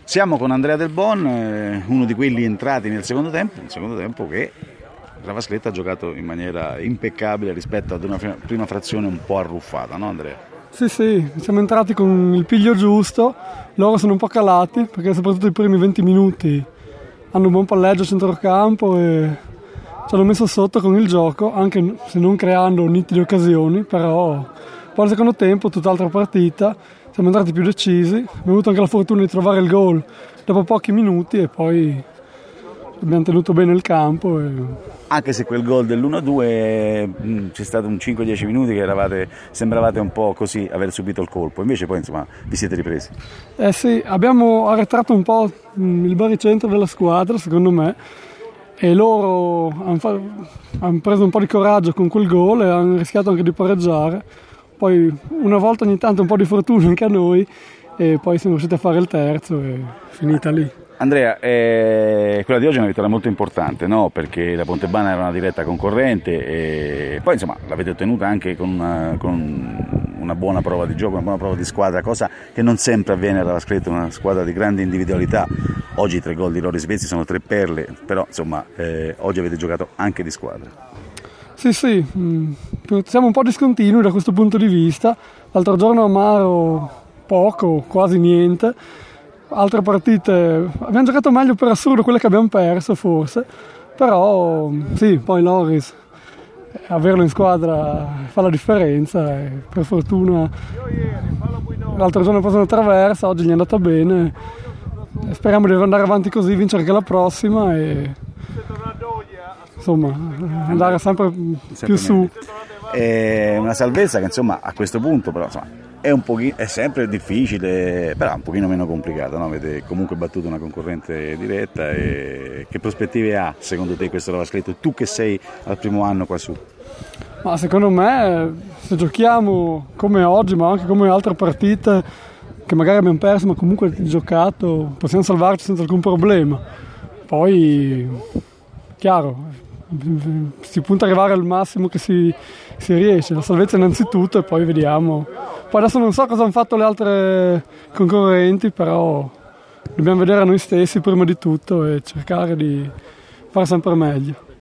Siamo con Andrea Del Bon, uno di quelli entrati nel secondo tempo, che la Vasletta ha giocato in maniera impeccabile rispetto ad una prima frazione un po' arruffata, no Andrea? Sì, siamo entrati con il piglio giusto, loro sono un po' calati perché soprattutto i primi 20 minuti hanno un buon palleggio a centrocampo e ci hanno messo sotto con il gioco, anche se non creando nitide occasioni, però poi al secondo tempo, tutt'altra partita, siamo entrati più decisi, abbiamo avuto anche la fortuna di trovare il gol dopo pochi minuti e poi abbiamo tenuto bene il campo. Anche se quel gol dell'1-2 c'è stato un 5-10 minuti che sembravate un po' così aver subito il colpo, invece poi insomma vi siete ripresi. Sì, abbiamo arretrato un po' il baricentro della squadra secondo me e loro hanno preso un po' di coraggio con quel gol e hanno rischiato anche di pareggiare. Poi una volta ogni tanto un po' di fortuna anche a noi e poi siamo riusciti a fare il terzo e finita lì. Andrea, quella di oggi è una vittoria molto importante, no? Perché la Pontebana era una diretta concorrente e poi insomma l'avete ottenuta anche con una buona prova di gioco, una buona prova di squadra, cosa che non sempre avviene alla Vasletta, una squadra di grande individualità. Oggi i 3 gol di Loris Vezzi sono 3 perle, però insomma oggi avete giocato anche di squadra. Sì, siamo un po' discontinui da questo punto di vista. L'altro giorno Amaro poco, quasi niente. Altre partite abbiamo giocato meglio per assurdo quelle che abbiamo perso forse, però sì, poi Loris averlo in squadra fa la differenza e per fortuna l'altro giorno ha preso una traversa, oggi gli è andata bene, speriamo di andare avanti così, vincere anche la prossima e insomma andare sempre più su. È una salvezza che insomma a questo punto però insomma è sempre difficile, però un pochino meno complicata, no? Avete comunque battuto una concorrente diretta e che prospettive ha secondo te questo Vasletta, tu che sei al primo anno qua su? Ma secondo me se giochiamo come oggi ma anche come altre partite che magari abbiamo perso ma comunque giocato possiamo salvarci senza alcun problema. Poi chiaro si punta ad arrivare al massimo che si riesce, la salvezza innanzitutto e poi vediamo. Poi adesso non so cosa hanno fatto le altre concorrenti, però dobbiamo vedere a noi stessi prima di tutto e cercare di fare sempre meglio.